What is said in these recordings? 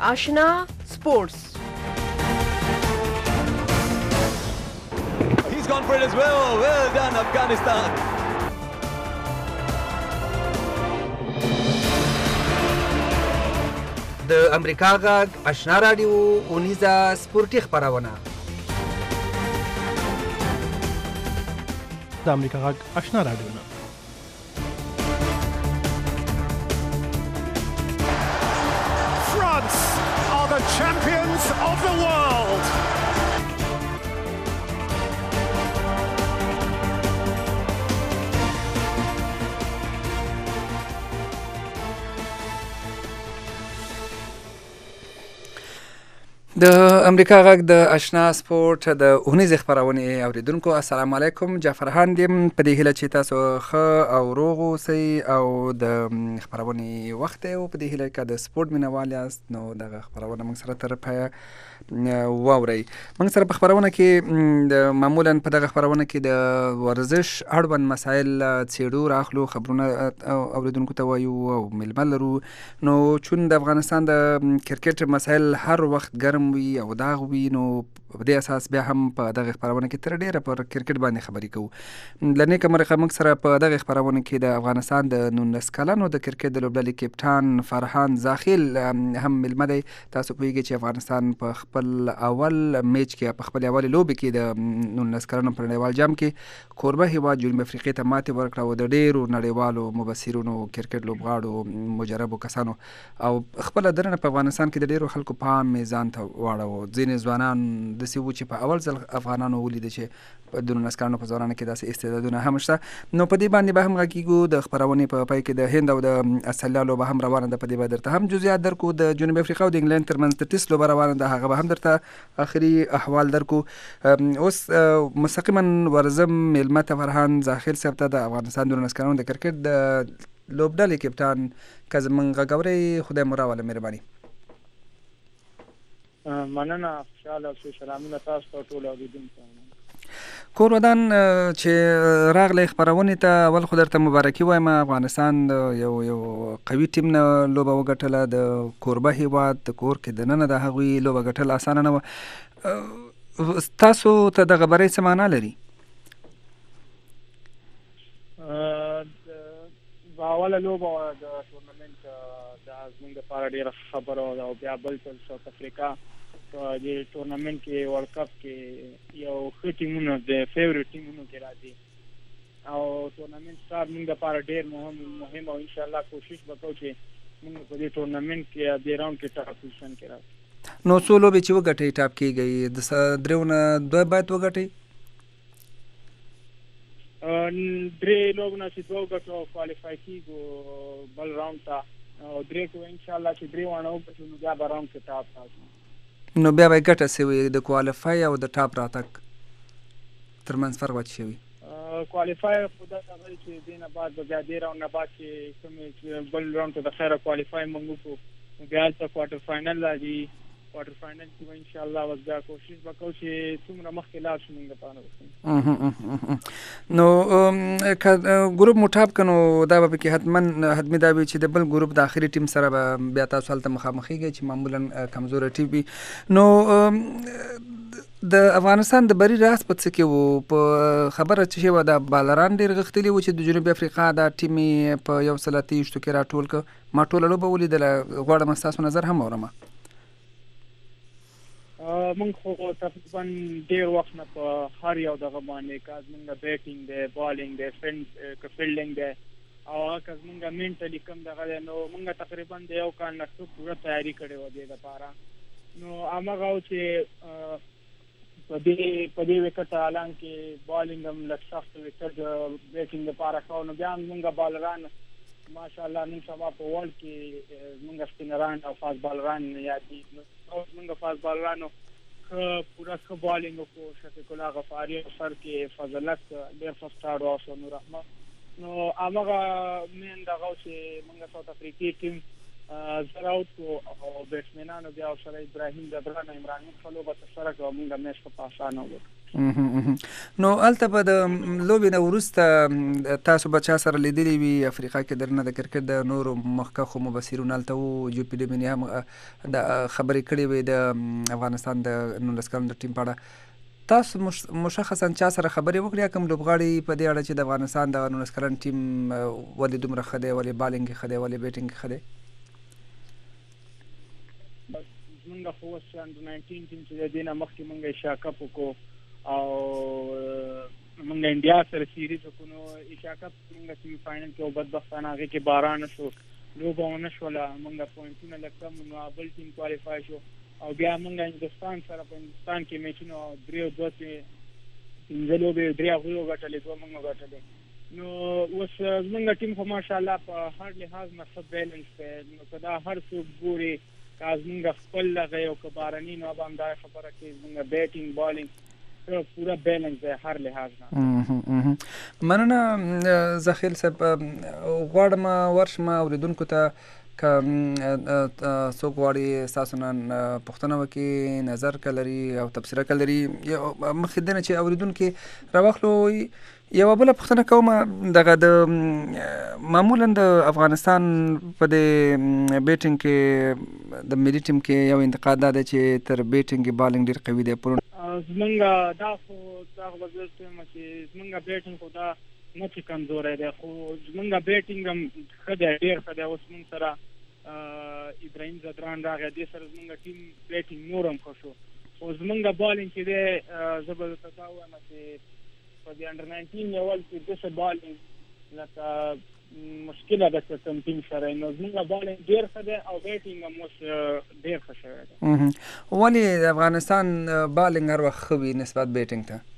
Ashna Sports. He's gone for it as well. Well done, Afghanistan. د امریکا غږ آشنا رادیو اونیزه سپورتي خپرونه. د امریکا غږ آشنا رادیو نه France are the champions of the world. د امریکا غږ د آشنا سپورت د اونیزې خپرونې اوریدونکو السلام علیکم. جعفرهان یم په دې هیله چې تاسو ښه او روغ اوسئ او د خپرونې وخت دی او په دې هیله که د سپورت مینهوال یاست نو دغه خپرونه موږ سره تر پایه واورئ. موږ سره په خپرونه کې معمولا په دغه خپرونه کې د ورزش اړوند مسایل څیړو، راخلو، خبرونه اوریدونکو ته وایو او میلمه لرو. نو چون د افغانستان د کرکټ مسایل هر وخت ګرم وي او داغ وي نو په دې اساس بیا هم په دغه خپرونه کې تر ډیره پر کرکټ باندې خبرې کوو. له نیکه مرغه موږ سره په دغه خپرونه کې د افغانستان د 19 کلنو د کرکټ د لوبډلې کپټان فرحان زاخیل هم میلمه دی. تاسو پوهیږئ چې افغانستان په خپل اول میچ کې په خپل اول لوبې کې د 19 کلنو په نړیوال جام کې کوربه هیواد جنوب افریقې ته ماتې ورکړه او د ډیرو نړیوالو مبصرونو کرکټ لوبغاړو مجربو کسانو او خپله دننه په افغانستان کې د ډیرو خلکو پام یې ځان ته واړوه. ځینې ځوانان داسې وو چې په اول ځل افغانانو ولیده چې په 19 کلنو په ځوانانو کې داسې استعدادونه هم شته. نو په دې باندې به هم غږیږو. د خپرونې په پای کې د هند او د استرالیا لوبه هم روانه ده، په دې به درته هم جزئیات درکو. د جنوب افریقا او د انګلند ترمنځ د ټیسټ لوبه روانه ده، هغه به هم درته آخري احوال درکو. اوس مستقیما ورځم میلمه ته فرحان زاخیل صاحب ته د افغانستان د 19 کلنو د کرکټ د لوبډلې کپټان که زموږ غږ خدای مو راوله مهرباني. مننه، خوشحاله اوسئ. سلامونه تاسو ته ټول اوریدونکو. کور ودان چې راغلی خپرونې ته اول خو درته مبارکي وایم. افغانستان یو قوي ټیم نه لوبه وګټله، د کوربه هیواد د کور کې دننه د هغوی لوبه ګټل اسانه نه وه. تاسو ته دغه بری څه معنا لري؟ اوله لوبه د ټورنمنټ دا زموږ لپاره ډېره خبره وه او بیا بل ځل ساوث افریقا په دې ټورنمنټ کې ورلډ کپ کې یو ښه ټیمونه د فیورټ ټیمونو کې راځي او ټورنمنټ سټار موږ لپاره ډېر مهم او انشاءالله کوشش به کوو چې موږ په دې ټورنمنټ کې دې راوند کې ټاپ پوزیشن کې راشو. نو څو لوبې چې وګټئ ټاپ کېږئ، د دریو نه دوه باید وګټئ؟ درې لوبونه چې دوه وګټو او کوالیفای کېږو بل راوند ته او درې کو انشاءالله چې درې واړه وګټو نو بیا به راوند کې ټاپ راشو. نو بیا به ګټه سوي د کوالیفای او د ټاپ راتګ ترمنځ فرق به څه شي وي؟ کوالیفای خو داسې غواړي چې دې نه بعد به بیا دې راوند نه بعد چې کومې بل راوند ته د خیره کوالیفای موږ وکړو نو بیا هلته کوارټر فاینل راځي. کوارټر فاینل کې به انشاءالله اوس بیا کوشش به کوو چې څومره مخکې لاړ شو موږ لپاره. نو که ګروپ مو ټاپ که نو دا به پکې حتمي دا وي چې د بل ګروپ د آخري ټیم سره به بیا تاسو هلته مخامخېږئ چې معمولا کمزوره ټیم وي. نو د افغانستان د بری راز په څه کې و؟ په خبره څه شوه د بالران ډېر غښتلي وو چې د جنوب افریقا دا ټیم یې په 130 کې راټول که. ما ټوله لوبه ولیدله، غواړم ستاسو نظر هم اورم. موږ خو تقریبا ډېر وخت نه په هر یو دغه باندې که زموږ بیټینګ دی، بالینګ دی، که فیلډینګ دی او هغه که زموږ مینټلي کم دغه دی نو موږ تقریبا د یو کال نه ښه پوره تیاري کړې وه دې دپاره. نو همغه و چې په دې وکټ حالان کې بالینګ هم لږ سخت وکټ بیټینګ دپاره ښه نو بیا هم زموږ بالران ماشاءالله نن سبا په ورلډ کې زموږ سپینران او فاست بالران یادېږي. نو زموږ فاست بالرانو ښه پوره ښه بالینګ وکړو. شفیق الله غفاري او سر کې فضلک ډېر ښه سټارټ واخیستو، نور احمد. نو همغه مین دغه چې موږ ساوث افریقې ټیم زه راوت کړو او بیټسمینانو بیا ورسره ابراهیم دبران او عمران ښه لوبه ترسره کړه او موږ میچ په اسانه وګټو. نو هلته به د لوبې نه وروسته تاسو به چا سره لیدلي وي افریقا کې درنه د کرکټ د نورو مخکښو مبصرون هلته وو جوپي ډیمیني هم د خبرې کړې وې د افغانستان د 19 کلن د ټیم په اړه تاسو مشخصا چا سره خبرې وکړې کوم لوبغاړي په دې اړه چې د افغانستان د 19 کلن ټیم ولې دومره ښه دی ولې بالینګ ښه دی ولې بیټینګ ښه دی زمونږ خو اوس انډر 19 ټیم چې د دې نه مخکې مونږ ایشیا کپ وکړو او مونږ انډیا سره سیریز وکړو نو ایشیا کپ مونږ سیمی فاینل کې او بدبختانه هغې کې باران شو لوبه ونه شوله مونږ پوینټونه لږ کم نو بل ټیم کوالیفای شو او بیا مونږ هندوستان سره په هندوستان کې میچونه درې دوه کې پنځه لوبې درې هغوی وګټلې دوه مونږ وګټلې نو اوس زمونږ ټیم خو ماشاءالله په هر لحاظ نه ښه بیلنس دی نو که دا هر څوک ګوري که زمونږ خپل هغه یو که بارني نو به همدا خبره کوي زمونږ بیټینګ بالینګ پوره بیلنس دی هر لحاظ نه مننه زخیل صاحب غواړم ورشم اورېدونکو ته که څوک غواړي ستاسو نه پوښتنه وکړي نظر که لري او تبصره که لري مخکې دې نه چې اورېدونکي راواخلو یوه بله پوښتنه کومه دغه د معمولا د افغانستان په دې بیټینګ کې د ملي ټیم کې یو انتقاد دا دی چې تر بیټینګ بالینګ ډېر قوي دی زمونږ دا خو به زه وایم چې زمونږ بیټینګ خو دا نه چې کمزوری دی خو زمونږ بیټینګ هم ښه دی ډېر ښه دی اوس مونږ سره ابراهیم زدران راغی دې سره زمونږ ټیم بیټینګ نور هم ښه شو خو زمونږ بالینګ چې دی زه به درته دا ووایم چې په دې انډر 19 لیول کې داسې بالینګ لکه مشکله ده که کوم ټیم سره نو زمونږ بالینګ ډېر ښه دی او بیټینګ هم اوس ډېر ښه شوی دی ولې د افغانستان بالینګ هر وخت ښه وي نسبت بیټینګ ته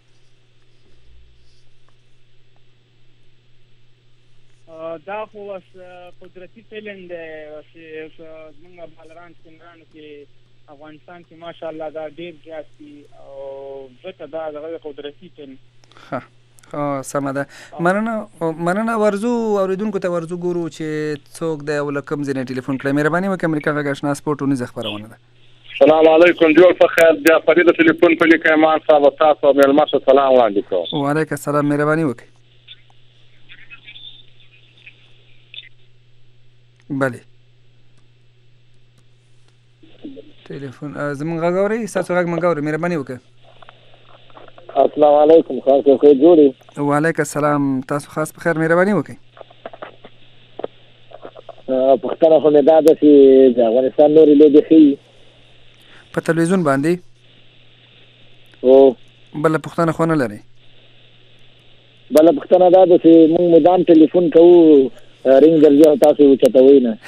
دا خو اوس قدرتي ټیلنټ دی چې زمونږ بالران سپینرانو کې افغانستان کې ماشاءالله دا ډېر زیات دي او ځکه دا دغه قدرتي ټیلنټ سمه ده مننه ورزو اورېدونکو ته ورزو ګورو چې څوک دی او له کوم ځای نه ټلیفون کړی مهرباني وکړئ امریکا غږ اشنا سپورټ ټولنیزه خپرونه ده السلام علیکم جوړ په خیر بیا فرید ټلیفون په لیکه ایمان صاحب تاسو مېلمه ته سلام وړاندې کوم وعلیکم السلام مهرباني وکړئ بله ټلیفون زمونږ غږ اورئ ستاسو غږ موږ اورو مهرباني وکړئ السلام علیکم خاص خیر جوړې وعلیکم السلام تاسو خاص په خیر مهرباني وکړئ پښتنه خو مې دا ده چې د افغانستان نورې لوبې ښیي په تلویزیون باندې بله پوښتنه خو نه لرئ بله پوښتنه دا ده چې موږ مدام ټلیفون کوو رینګ درځي او تاسو اوچتوئ نه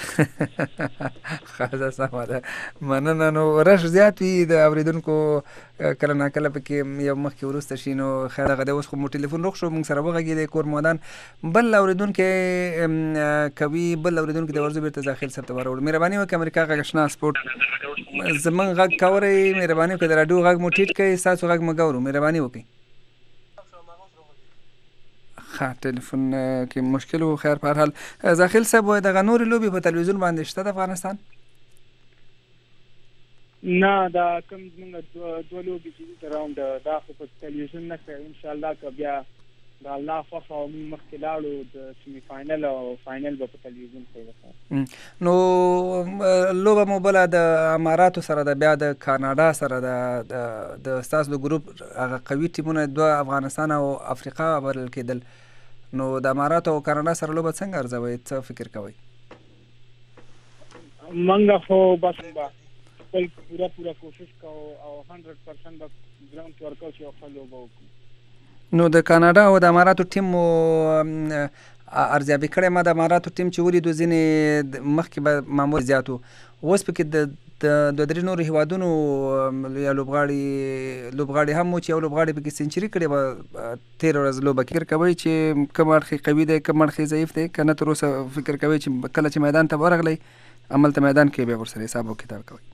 ښه سمه ده مننه نو رش زیات وي د اورېدونکو کله ناکله پکې یو مخکې وروسته شي نو خیر هغه دی اوس خو مو ټلیفون روغ شو موږ سره وغږېدی کور مودان بل اورېدونکی کوي بل اورېدونکی د ورزو بېرته داخل صاحب ته وروړو مهرباني وکړئ امریکا غږ اشنا سپورټ زموږ غږ کورئ مهرباني وکړئ د راډیو غږ مو ټیټ کړئ ستاسو غږ مو ګورو مهرباني وکړئ ټلیفون کې مشکل و خیر په هر حال زاخیل صاحب وایي دغه نورې لوبې په تلویزیون باندې شته د افغانستان نه دا کوم زمونږ دوه لوبې چې دي راوند دا خو په تلویزیون نه کوي انشاءالله که بیا د الله خوښه او موږ مخکې لاړو د سیمی فاینل او فاینل به په تلویزیون کوي نو لوبه مو بله د اماراتو سره ده بیا د کاناډا سره ده د ستاسو د ګروپ هغه قوي ټیمونه دوه افغانستان او افریقا بلل کېدل نو د اماراتو او کاناډا سره لوبه څنګه ارزوئ څه فکر کوئ موږ خو بس خپل پوره کوشش کوو او 100% به ګراوند کې ورکوو چې یو ښه لوبه وکړو نو د کاناډا او د اماراتو ټیم مو ارزیابي کړی ما د اماراتو ټیم چې ولیدو ځینې مخکې به معمول زیات و اوس پکې د دوه درې نورو هیوادونو یا لوبغاړي هم و چې یو لوبغاړي پکې سینچري کړې وه تېره ورځ لوبه فکر کوئ چې کوم اړخ قوي دی کوم اړخ ضعیف دی که نه تر اوسه فکر کوئ چې کله چې میدان ته ورغلی هملته میدان کې بیا ورسره حساب او کتاب کوئ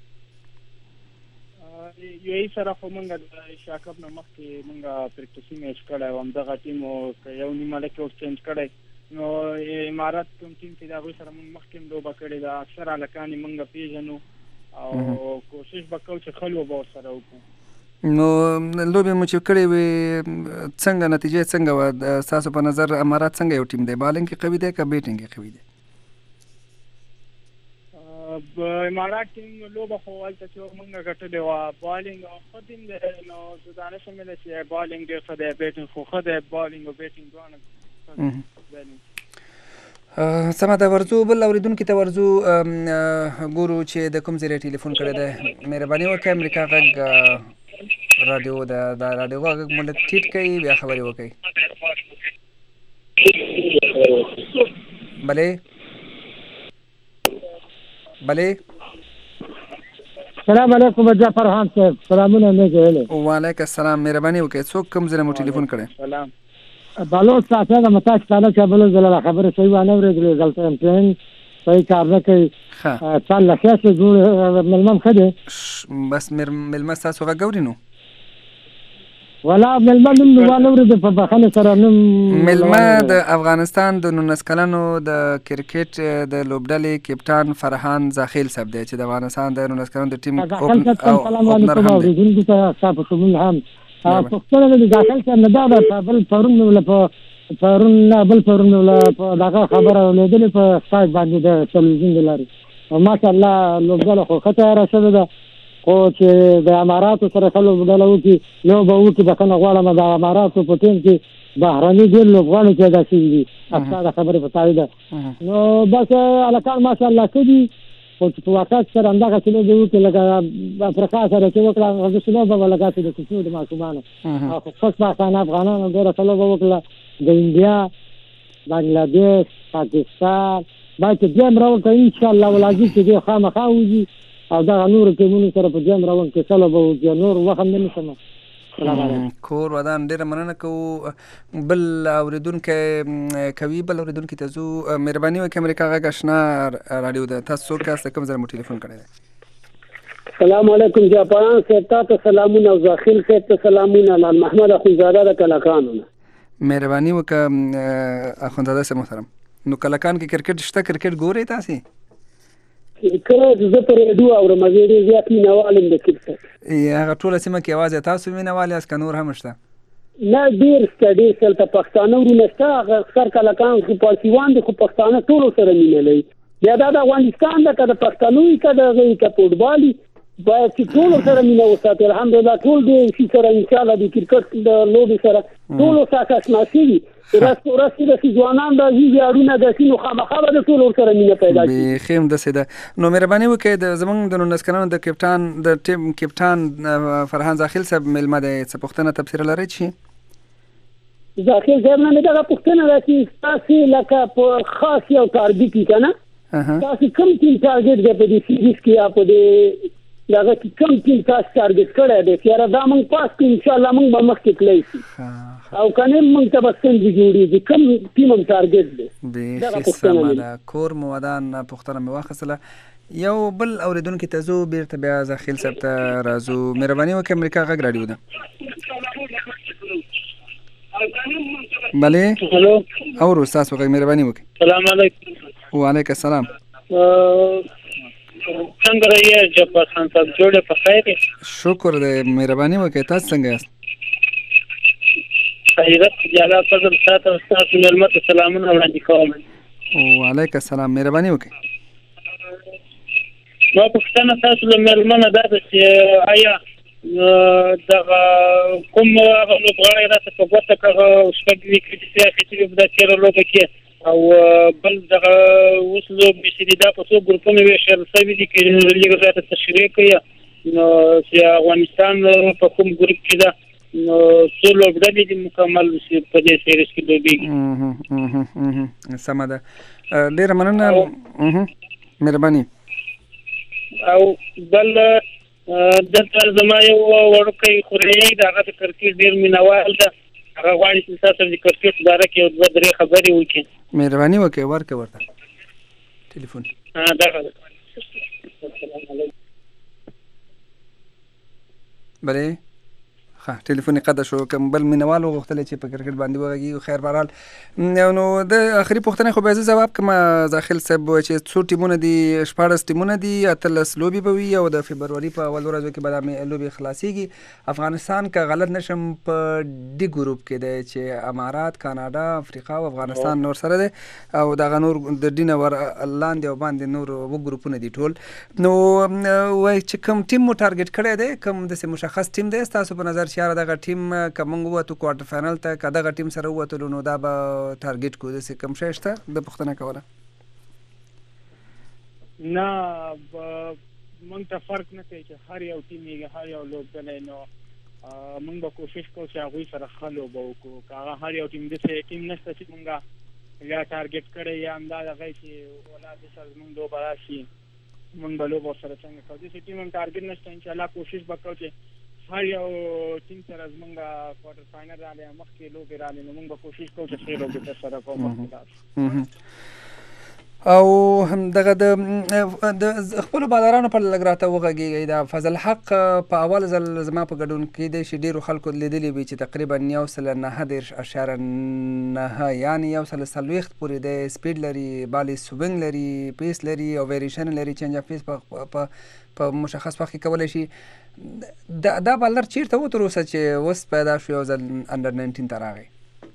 یو ای سره خو مونږ د ایشیا کپ نه مخکې مونږ پریکټسي میچ کړی و همدغه ټیم یو نیمه لکه اوس چینج کړی نو امارات کوم ټیم چې د هغوی سره مونږ مخکې هم لوبه کړې ده اکثر هلکان یې مونږ پیژنو او کوشش به کوو چې ښه لوبه ورسره وکړو نو لوبې مو چې کړې وې څنګه نتیجې څنګه وه ستاسو په نظر امارات څنګه یو ټیم دی بالنګ کې قوي دی که بیټنګ کې قوي دی امارات ټیم لوبه خو هلته چې موږ ګټلې وه بالنګ او ښه ټیم دی نو زه دا نه شم ویلی چې بالنګ ډېر ښه دی بیټنګ خو ښه دی بالنګ او بیټنګ دواړه سمه ده ورځو بل اورېدونکي ته ورځو ګورو چې د کوم ځای ټلیفون کړی دی مهرباني وکړئ امریکا غږ راډیو د راډیو غږ مو لږ ټیټ کړئ بیا خبرې وکړئ بلې السلام علیکم جعفر خان صاحب سلامونه مې ویلې وعلیکم السلام مهرباني وکړئ څوک کوم ځای مو ټلیفون کړی سلام بلوچ صاحب د متاج تعالی چې بل زله خبره صحیح وانه ورغله غلطه امتحان صحیح کار نه کوي څل لخوا څه جوړ ملمم خده بس ملمم تاسو غوړی نو ولا ملمم نو وانه ورته په بخنه سره نو ملمم د افغانستان د 19 کلنو د کرکټ د لوبډلې کپټان فرحان زاخیل صاحب دی چې د افغانستان د 19 کلنو د ټیم اوپنر هم دی پښتون د داخل څخه نه دا بل پرون ولا پرون ولا دغه خبره ولیدل په سایت باندې د تلویزیون دلاري او ماشاءالله لوبډله خو خطر رسېده ده خو چې د اماراتو سره لوبډله وکړي نو به وکړي بخښنه غواړم د اماراتو په ټیم کې بهرني ډېر لوبغاړي پیدا شوي دي دا خبرې په تایید ده نو بس هلکان ماشاءالله ښه دي خو چې په واقعیت سره همدغه چې لوبې وکړي لکه افریقا سره چې وکړه هغسې لوبه به لکه د کوچنیو د ماشومانو خو خوش بختانه افغانانو ډېره ښه لوبه وکړه د انډیا بنګلادیش پاکستان باید چې دویم راوند ته انشاءالله ولازم چې دوی خامخا وځي او دغه نورو ټیمونو سره په دویم راوند کې څه لوبه وکړي نور وخت هم نه نیسم کور ودان ډیره مننه کوو بل اوریدونکی کوي بل اوریدونکي ته ځو مهرباني وکړئ امریکا غږ اشنا راډیو ده تاسو څوک یاست کوم ځای مو ټلیفون کړی دی السلام علیکم جاپان صاحب ته سلامونه او زاخیل صاحب ته سلامونه لال محمد اخونزاده د کلکانو مهرباني وکړه اخونزاده صاحب محترم نو کلکان کې کرکټ شته کرکټ ګورئ تاسې کله زه په ریډیو اورم ډېر زیات مینوال یم د کرکټ هغه ټوله سیمه کې یوازې تاسو مینوال یاست که نور هم شته نه ډېر شته ډېر دلته پښتانه وروڼه شته هغه اکثر کلکان خو پالسیوان دي خو پښتانه ټولو سره مینه لري بیا دا د افغانستان ده که د پښتنو وي که د هغه که فوټبال وي باید چې ټولو سره مینه وساتي الحمدلله ټول دې شي سره انشاءالله د کرکټ د لوبې سره ټولو سره اشنا شوي ورځ په ورځ چې داسې ځوانان راځي ویاړونه داسې نو خامخا به د ټولو سره مینه پیدا شي بیخي هم داسې ده نو مهرباني وکړئ زموږ د 19 کلنو د کپټان د ټیم کپټان فرحان زاخیل صاحب میلمه دی څه پوښتنه تبصره لرئ چې زاخیل صاحب نه مې دغه پوښتنه ده چې تاسې لکه په خاص یو ټارګټ وي که نه تاسې کوم ټیم ټارګټ دی په دې سیریز کې یا په دې دغه کې کوم ټیم تاسو ټارګټ کړی دی چې یاره دا موږ پاس کړو انشاءالله موږ به مخکې تللی شي او که نه موږ ته به ستونزې جوړېږي کوم ټیم هم ټارګټ دی بیخي سمه ده کور مو ودان پوښتنه مې واخیستله یو بل اورېدونکي ته ځو بېرته بیا زاخیل صاحب ته راځو مهرباني وکړئ امریکا غږ راډیو ده بلې اورو ستاسو غږ مهرباني وکړئ سلام علیکم وعلیکم السلام څنګه رہی جعفر خان صاحب جوړه په خیر شکر دی مهرباني وکړئ تاسو څنګه یاست خیرت جلا فضل ساتو تاسو ملمت سلامونه وړاندې کوم وعلیکم السلام مهرباني وکړئ نو پښتنه تاسو ملمنه دا چې آیا دغه کوم هغه لوبغاړي راته په ګوته کړه شپږ ویکټ چې په تیر لوبه کې او بل دغه اوس لوبې چې دي دا په څو ګروپونو ویشل شوي دي چې لیګ راته تشریح کوي نو چې افغانستان په کوم ګروپ کې ده نو څو لوبډلې دي مکمل په دې سیریز کې لوبېږي سمه ده ډېره مننه مهرباني او بل دلته زما یو وړوکی خورۍ د هغه د کرکټ ډېر مینوال ده هغه غواړي چې تاسو د کرکټ باره کې یو دوه درې خبرې وکړي مهرباني وکړئ ورکړئ ورته ټلیفون بلې ښه ټلیفون یې قطع شو کوم بل مینوال وغوښتل چې په کرکټ باندې وغږیږي خیر بهرحال نو د اخري پوښتنې خو به زه ځواب کوم زاخیل صاحب چې څو ټیمونه دي 14 ټیمونه دي 18 لوبې به وي او د فبروري په اول ورځو کې به دا لوبې خلاصیږي افغانستان که غلط نشم په ډي ګروپ کې دی چې امارات کاناډا افریقا او افغانستان نور سره دی او دغه نور د ډي نه ور لاندې او باندې نور و ګروپونه دي ټول نو وایي چې کوم ټیم مو ټارګټ کړی دی کوم داسې مشخص ټیم دی ستاسو په نظر چې یاره دغه ټیم که موږ ووتو کوارټر فاینل ته که دغه ټیم سره ووتلو نو دا به ټارګټ کړو داسې کوم شی شته د پوښتنه کوله نه موږ ته فرق نه کوي چې هر یو ټیم یې هر یو لوبډلی نو موږ به کوشش کوو چې هغوی سره ښه لوبه وکړو که هغه هر یو ټیم داسې ټیم نشته چې موږ یا ټارګټ کړی یا همدا دغه چې ولا دې سره زموږ لوبه راشي موږ به لوبه ورسره څنګه کوو داسې ټیم هم ټارګټ نشته انشاءالله کوشش به کوو چې هر یو ټیم سره زموږ کوارټر فاینل رالی مخکې لوبې رالی نو موږ به کوشش کوو چې ښې لوبې ترسره کوو مخکې لاړ او دغه د خپلو بالرانو پر لږ راته وغږېږئ د فضل حق په اول ځل زما په ګډون کېدی شي ډېرو خلکو لیدلي وي چې تقریبا 1.9 یعنې 140 پورې دی سپیډ لري بالي سوینګ لري پیس لري او ویریشن لري چینج اف پیس په مشخص وخت کې کولی شي دا بالر چیرته و تر اوسه چې اوس پیدا شو یو ځل انډر 19 ته راغی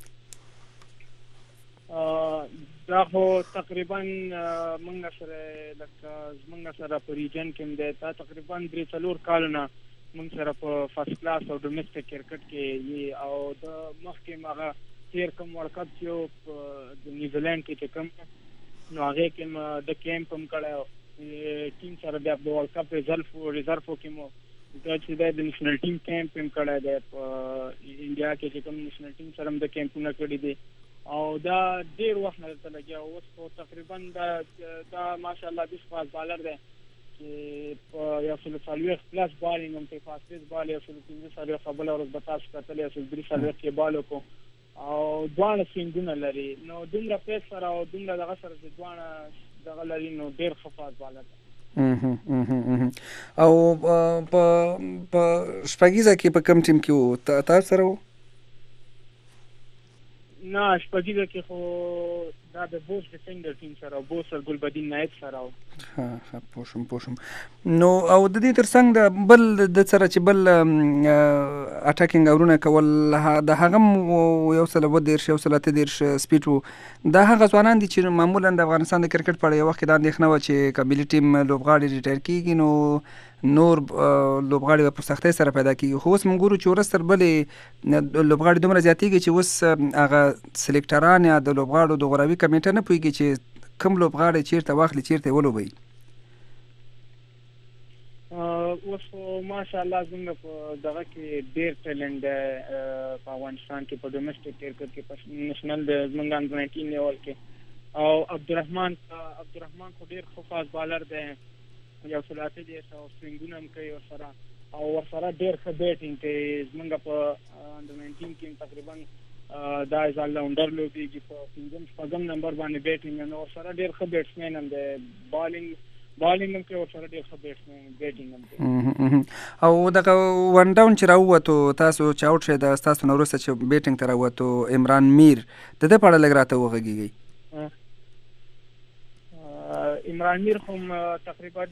دا خو تقریبا موږ سره لکه زموږ سره په ریجن کې دی دا تقریبا 3-4 کالونه موږ سره په فرست کلاس او ډومestic کرکټ کې او د مخکې هغه تیر کوم ورلډ کپ چې د نیوزیلینډ کې چې کوم نو هغې کې د کیمپ هم کړی ټیم سره بیا د ورلډ کپ ریزرو کې مو دا چې دی د نیشنل ټیم کیمپ هم کړی دی په انډیا کې چې کوم نیشنل ټیم سره هم د کیمپونه کړي دي او دا ډیر وخت نه درته لګیا اوس خو تقریبا دا ماشاءالله د فاست بالر دی چې په 140 پلس بالینګ هم کوي فاست پیس بال 115 خبره ورځ به تاسو کتلی 143 کې بال وکړو او دواړه سوینګونه لري نو دومره پیس سره او دومره دغه سره چې دواړه دغه لري نو ډیر ښه فاست بالر دی او په شپږیزه کې په کوم ټیم کې و تاسو سره و نه شپږیزه کې خو دا د بوس ډیفینډر ټیم سره او بوس ګلبدین نایب سره ښه پوښم نو او د دې ترڅنګ د بل د سره چې بل اټاکینګ اورونه کول د هغه یو سل و دېرش یو سل اته دېرش سپیډ و دا هغه ځوانان دي چې معمولا د افغانستان د کرکټ په اړه یو وخت کې دا اندېښنه وه چې که ملي ټیم لوبغاړي ریټایر کېږي نو نور لوبغاړي به په سختۍ سره پیدا کېږي خو اوس موږ ګورو چې ورځ تر بلې لوبغاړي دومره زیاتېږي چې اوس هغه سلیکټران یا د لوبغاړو د غوراوي کمیټه نه پوهېږي چې کوم لوبغاړی چیرته واخلي چیرته یې ولوبوي اوس خو ماشاءالله زموږ په دغه کې ډېر ټیلنټ دی په افغانستان کې په ډومestic کرکټ کې په نیشنل د زموږ انډر 19 لیول کې او عبدالرحمن خو ډېر ښه فاست بالر دی یو سل اته دېرش او سوینګونه هم کوي ورسره او ورسره ډېر ښه بیټینګ کوي زموږ په انډر 19 کې تقریبا دا ایز آلراونډر لوبېږي په 5-6 نمبر باندې بیټینګ نو ورسره ډېر ښه بیټسمین هم دی بالینګ هم کوي ورسره ډېر ښه بیټینګ هم کوي او دغه ون ډاون چې راووتو تاسو چې آوټ شئ د ستاسو نه وروسته چې بیټینګ ته راووتو عمران میر د ده په اړه لږ راته وغږېږئ عمران میر خو تقریبا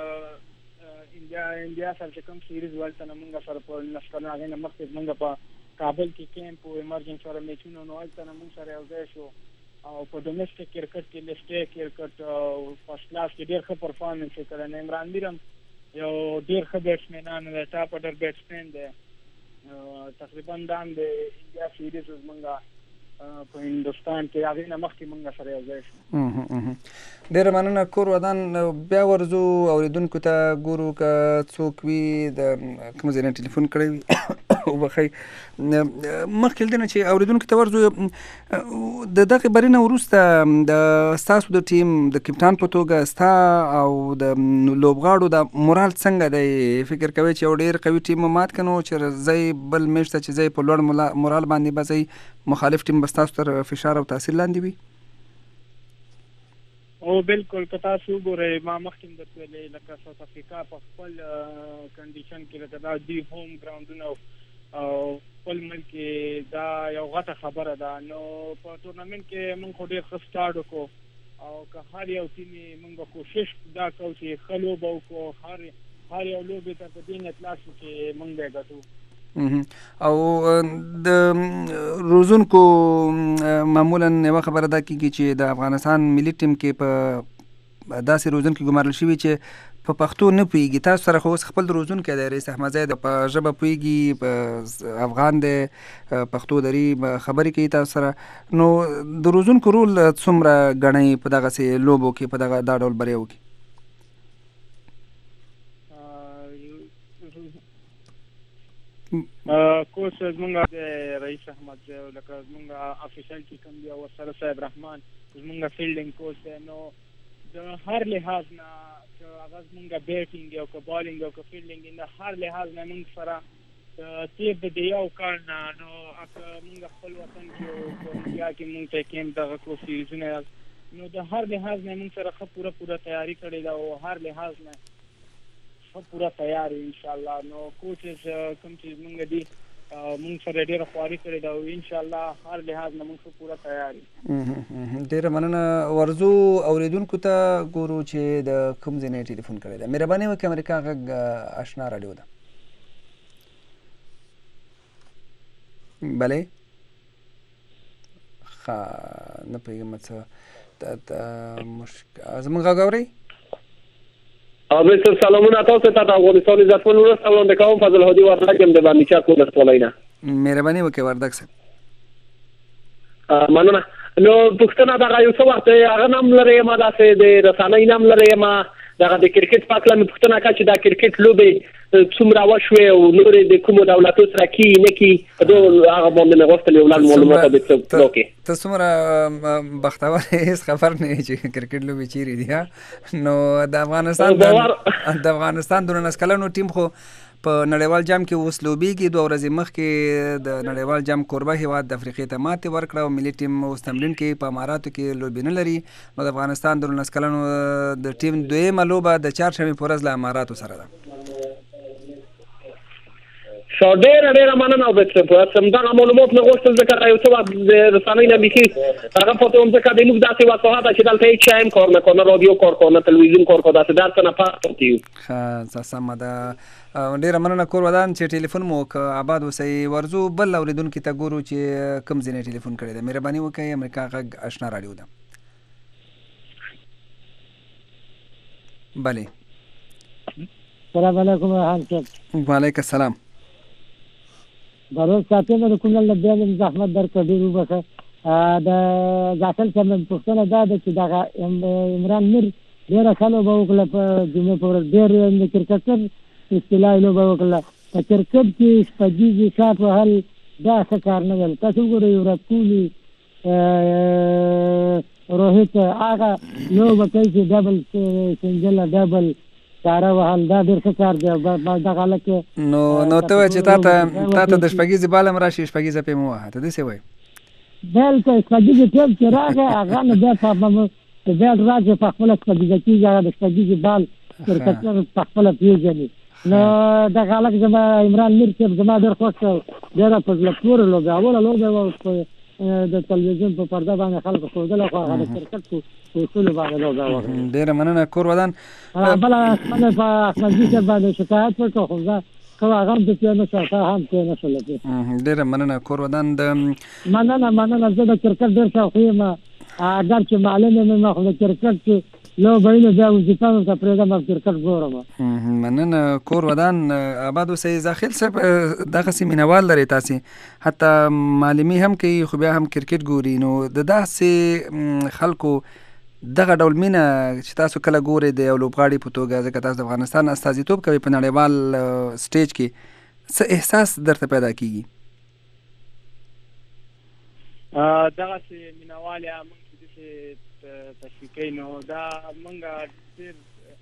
انډیا سره چې کوم سیریز ولته نه موږ سره په لس کلونه هغې نه مخکې موږ په کابل کې کیمپ و ایمرجنس سره میچونه نو هلته نه موږ سره یو ځای شو او په ډومestic کرکټ کې لیسټ کرکټ او فرست کلاس کې ډېر ښه پرفارمنس یې کړی نو عمران میر هم یو ډېر ښه بیټسمینان دی ټاپ اډر بیټسمین دی تقریبا دا هم د انډیا سیریز زموږ په هندوستان کې هغې نه مخکې موږ سره یو ځای شو ډېره مننه کور ودان بیا ورځو اورېدونکو ته ګورو که څوک وي د کوم ځای نه ټلیفون کړی وي وبخئ مخکې له دې نه چې اورېدونکو ته ورځو د دغې بري نه وروسته د ستاسو د ټیم د کپټان په توګه ستا او د لوبغاړو د مورال څنګه دی فکر کوئ چې یو ډېر قوي ټیم مو مات کړو چې ځای بل میاشت ته چې ځای په لوړ مورال باندې به ځای مخالف ټیم به ستاسو تر فشار او تاثیر لاندې وي او بالکل که تاسو وګورئ ما مخکې هم درته ویلې لکه ساوت افریقا په خپل کنډیشن کې لکه دا دوی هوم ګراونډونه او خپل ملک دا یو غټه خبره ده. نو په ټورنمنټ کې موږ خو ډېر ښه سټارټ وکړو او که هر یو ټیم موږ به کوشش دا کوو چې ښه لوبه وکړو، هر یو لوبې ته په دې نیت لاس چې موږ به یې ګټو. او د روزونکو معمولا یوه خبره دا کېږي چې د افغانستان ملي ټیم کې په داسې روزونکي ګمارل شوي چې په پښتو نه پوهېږي. تاسو سره خو اوس خپل روزونکی دی رئیس احمدزی د په ژبه پوهېږي، په افغان دی، پښتو دري، خبرې کوي تاسو سره. نو د روزونکو رول څومره ګڼئ په دغسې لوبو کې، په دغه دا ډول بریاو کې؟ کوچ زمونږ د رئیس احمدزی لکه زمونږ افیشل چې کوم دی ورسره صاحب رحمان زمونږ فیلډینګ کوچ دی، نو د هر لحاظ نه که هغه زمونږ بیټینګ او که بالینګ او که فیلډینګ د هر لحاظ نه موږ سره تیر د یو کال نه نو موږ خپل وطن کې او کولمبیا کې موږ ته کیمپ دغه کړو سیریزونه، نو د هر لحاظ نه موږ سره ښه پوره تیاری کړې ده او هر لحاظ نه پورا تیار ان شاء الله. نو کوچز کوم چې موږ دي موږ سره ډېره خواري کړې ده او ان شاء الله هر لحاظ نه موږ پورا تیار یو. ډېره مننه. ورزو اوریدونکو ته ګورو چې د کوم ځای نه ټلیفون کړی ده. مهرباني وکړئ امریکا غږ اشنا راډیو ده. بلې ښه نه پوهېږم څه زموږ غږ اورئ؟ بسیار سلامونه تاسو ته د افغانستان عزتمن ولس وړاندې کوم. فضل هادي وردګ یم د باندې کول ولسوالۍ نه. مهرباني وکړئ وردګ صاحب. مننه. نو پوښتنه دغه یو څه وخت هغه نام لري ما داسې د رسنۍ نام لري ما دغه د کرکټ په اړه مې پوښتنه کړه چې دا کرکټ لوبې څومره وشوې او نورې د کومو دولتو سره کې نه کې دا هغه باندې مې غوښتل یو لاندې معلومات به څه ته څومره بختور هیڅ خبر نه چې کرکټ لوبې چیرې دي. نو د افغانستان د 19 کلنو ټیم خو په نړیوال جام کې اوس لوبېږي. 2 ورځې مخکې د نړیوال جام کوربه هیواد د افریقې ته ماتې ورکړه او ملي ټیم اوس تمرین کوي په اماراتو کې لوبې نه لري. نو د افغانستان د 19 کلنو د ټیم دویمه لوبه د چهارشنبې په ورځ له اماراتو سره ده. ډېره مننه. او همدغه معلومات مې غوښتل ځکه یو څه وخت د رسنۍ نه بیخي هغه پاتې وم ځکه د موږ داسې وساحت ده چې دلته هېڅ شی هم کار نه کوو، نه رادیو کار کوو، نه تلویزیون کار کوو، داسې در څه نه پاتې یو. ښه سمه ده. ډېره مننه کور ودان چې ټلیفون مو وکړ. آباد اوسئ. ورزو بل اورېدونکي ته ګورو چې کوم ځای نه ټلیفون کړی ده. مهرباني وکړئ امریکا غږ اشنا راډیو ده. بلې السلام علیکم ریحان صاحب. وعلیکم السلام. بروز ساتنه د کومل له بیان زحمت درکړ ډیر وبخه. د ځاکل څخه پوښتنه دا ده چې دا عمران میر ډیره خلک به وکړه په جمعې په ورځ ډېر د کرکټر اصطلاح لوبه وکړه. په کرکټ کې شپږیزې شاټ وهل دا ښه کار نه دی. تاسو وګورئ ویراټ کوهلي روهیت هغه لوبه کوي چې ډبل سنجل ډبل کاره وهل دا ډېر ښه کار دی. دغه هلک نو ته وایې چې تا ته د شپږیزې بال هم راشي شپږیزه پې مو وهه. ته داسې وایې بلکې شپږیزې ټیم چې راغی هغه نه بیا د بیټ راځي په خپله شپږیزه کېږي. هغه د شپږیزې بال کرکټر په خپله پېژني. نو دغه هلک زما عمران میر صاحب زما ډېر خوښ شو. ډېره په زړه پورې لوبه اوله لوبه وه د تلویزیون په پرده باندې خلکو ښودله خو هغه د کرکټ په اصولو باندې لوبه وه. ډېره مننه کور ودان. بله خپله په احمدزي صاحب باندې شکایت وکړه خو زه خو هغه هم پې نه شو هغه هم پې نه شوله. ډېره مننه کور ودان. مننه زه د کرکټ ډېر شوقي یم. اگر چې معلم یم خو د کرکټ چې لوبه وي نو بیا وظیفه مې ورته پرېږدم او کرکټ ګورم. مننه کور ودان. آباد اوسئ. زاخیل صاحب دغسې مینهوال لرئ تاسې حتی معلمي هم کوي خو بیا هم کرکټ ګوري. نو د داسې خلکو دغه ډول مینه چې تاسو کله ګورئ د یو لوبغاړي په توګه ځکه تاسو د افغانستان استازیتوب کوئ په نړیوال سټیج کې څه احساس درته پیدا کیږي؟ دغسې مینهوال یا موږ چې داسې تشویق کوي نو دا موږ ډېر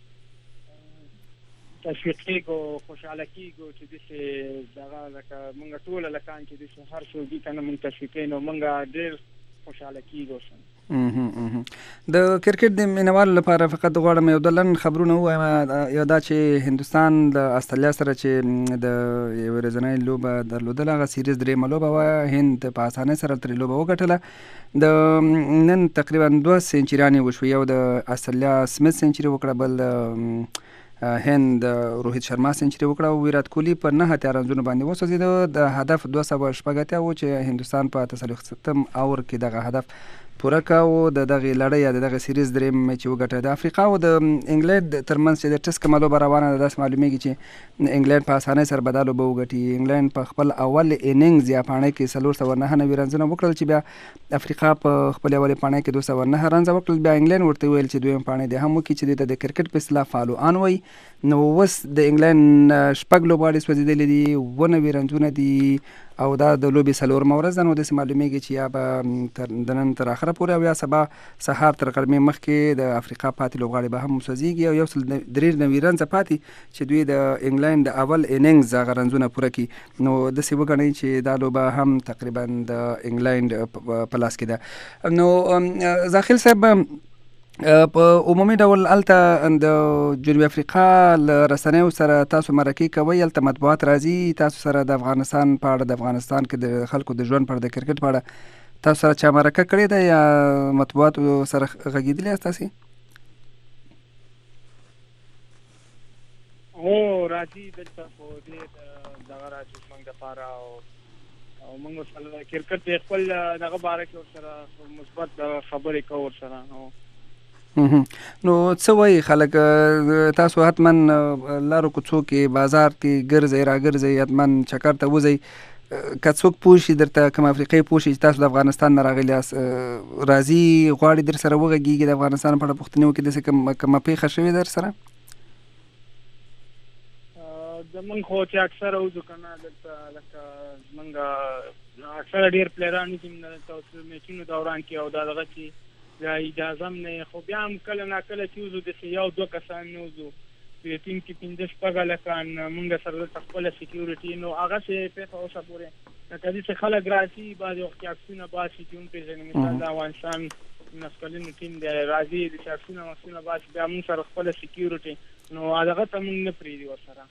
تشویق کېږو خوشحاله کېږو چې داسې دغه لکه موږ ټول هلکان چې داسې هر څوک دي که نه موږ تشویق کوي نو موږ ډېر خوشحاله کېږو. د کرکټ د مینوالو لپاره فقط غواړم یو د لنډ خبرونه ووایم. یو دا چې هندوستان د استرالیا سره چې د یوې ورځنۍ لوبه درلودله، هغه سیریز درېیمه لوبه وه. هند په اسانۍ سره ترې لوبه وګټله. د نن تقریبا 2 سینچریانې وشوې. یو د استرالیا سمیت سینچري وکړه، بل د هند روهیت شرما سینچري وکړه او ویرات کوهلي په 9 اتیا رنزونو باندې وسوځېده. د هدف 280 و چې هندوستان په 43 اور کې دغه هدف پوره کاوه. د دغه لړۍ یا د دغه سیریز درېیم میچ وګټه. د افریقا او د انګلند ترمنځ چې د ټسټ کومه لوبه روانه ده، داسې معلومیږي چې انګلند په اسانۍ سره به دا لوبه وګټي. انګلند په خپل اول اننګز یا پاڼۍ کې 499 رنزونه وکړل چې بیا افریقا په خپل اول پاڼۍ کې 209 رنز وکړل. بیا انګلند ورته ویل چې دویم پاڼۍ دې هم وکړي چې د کرکټ په اصطلاح فالو آن وایي. نو اوس د انګلند 6 لوبغاړي سوځېدلي دي، 90 رنزونه دي او دا د لوبې 4مه ورځ ده. نو داسې معلومیږي چې یا به د نن تر اخره پورې او یا سبا سهار تر غرمې مخکې د افریقا پاتې لوبغاړي به هم سوځېږي او 193 رنزه پاتې چې دوی د انګلند د اول اننګز هغه رنزونه پوره کړي. نو داسې وګڼئ چې دا لوبه هم تقریبا د انګلند په لاس کې ده. نو زاخیل صاحب په عمومي ډول هلته د جنوبي افریقا له رسنیو سره تاسو مرکې کوئ، هلته مطبوعات راځي تاسو سره د افغانستان په اړه، د افغانستان کې د خلکو د ژوند په اړه، د کرکټ په اړه تاسو سره چا مرکه کړې ده یا مطبوعاتو سره غږېدلي یاست تاسې؟ هو راځي دلته په دې دغه راځي زموږ دپاره او موږ سره کرکټ د خپل دغه باره کې ورسره مثبت خبرې کوو ورسره. نو څه وایي خلک؟ تاسو حتما لارو کوڅو کې بازار کې ګرځئ راګرځئ، حتما چکر ته وځئ. که څوک پوه شي درته، کوم افریقایي پوه شي چې تاسو د افغانستان نه راغلي یاست، راځي غواړي در سره وغږېږي، د افغانستان په اړه پوښتنې وکړي، داسې کومه پېښه شوې در سره؟ زمونږ خو چې اکثره وځو که نه دلته لکه زمونږ اکثره ډېر پلیران دي دلته میچونو دوران کې او دا دغه چې دا اجازه هم نه، خو بیا هم کله ناکله چې وځو داسې 1-2 کسان نه وځو، په ټیم کې 15-16 هلکان مونږ سره دلته خپله سیکیورټي. نو هغسې پېښه اوسه پورې لکه داسې خلک راځي بعضې وخت کې عکسونه باسي چې وپېژني، مثال د افغانستان 19 کلنو ټیم دی راځي داسې عکسونه باسي، بیا مونږ سره خپله سیکیورټي. نو هغه ته مونږ نه پرېږدي ورسره.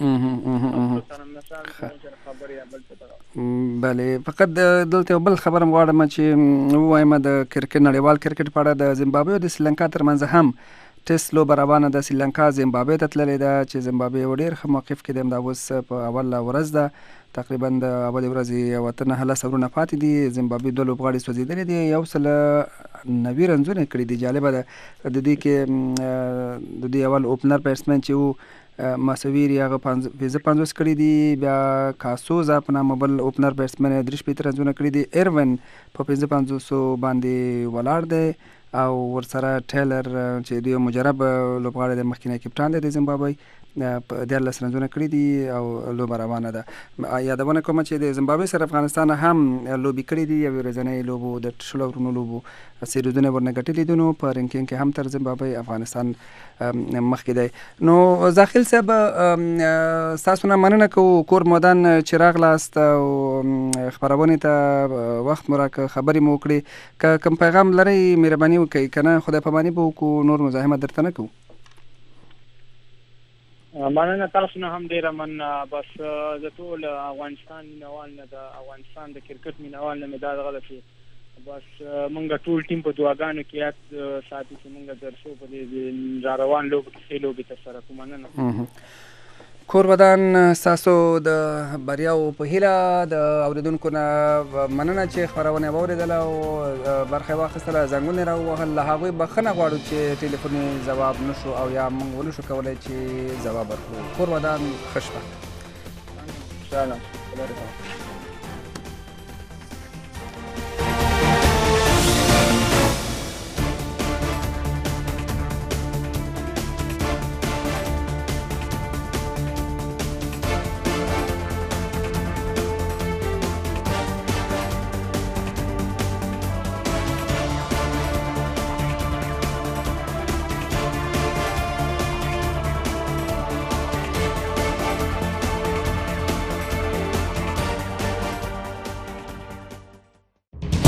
بله، فقط دلته یو بل خبر هم غواړم چې ووایم د کرکټ، نړیوال کرکټ په اړه. د زیمبابوې او د سریلانکا ترمنځ هم ټیسټ لوبه روانه ده. سریلانکا زیمبابوې ته تللې ده چې زیمبابوې یو ډېر ښه موقف کې دی، همدا اوس په اوله ورځ ده. تقریبا د اولې ورځې 9 سرونه پاتې دي. زیمبابوې 2 لوبغاړي سوځېدلي دي، 190 رنزونه کړي دي. جالبه ده د دې کې د دوی اول اوپنر بیټسمین چې و ماسویری هغه 55 کړي دي، بیا کاسوزا په نامه بل اوپنر بیټسمین 63 رنزونه کړي دي. ایروین په 55 باندې ولاړ دی او ورسره ټیلر چې دوی مجرب لوبغاړی دی، مخکینی کپټان دی د زیمبابوې، په 14 رنزونه کړي دي او لوبه روانه ده. یادونه کومه چې د زیمبابوې سره افغانستان هم لوبې کړي دي، یوې ورځنۍ لوبو د شلو ورونو لوبو سیریزونه ورنه ګټلي دي. نو په رینکینګ کې هم تر زیمبابوې افغانستان مخکې دی. نو زاخیل صاحب ستاسو نه مننه کوو، کور مودان چې راغلاست او خپرونې ته وخت مو راکړه، خبرې مو وکړې. که کوم پیغام لرئ مهرباني وکړئ، که نه خدای پاماني به وکړو، نور مزاحمت درته نه کوو. مننه تاسو نه هم ډېره مننه. بس د ټول افغانستان مینوال نه، د افغانستان د کرکټ مینوال نه مې دا دغه ده چې بس مونږ ټول ټیم په دعاګانو کې یاد ساتو چې مونږ درسو په دې را روان لوبو کې ښې لوبې ترسره کړو. مننه. کور ودان ستاسو د بریاو په هیله. د اورېدونکو نه مننه چې خپرونه یې واورېدله او برخه یې واخیستله، زنګونه یې راووهل. له هغوی بخښنه غواړو چې ټلیفون یې ځواب نه شو او یا موږ ونه شو کولی چې ځواب ورکړو. کور ودان، ښه شپه. سلام.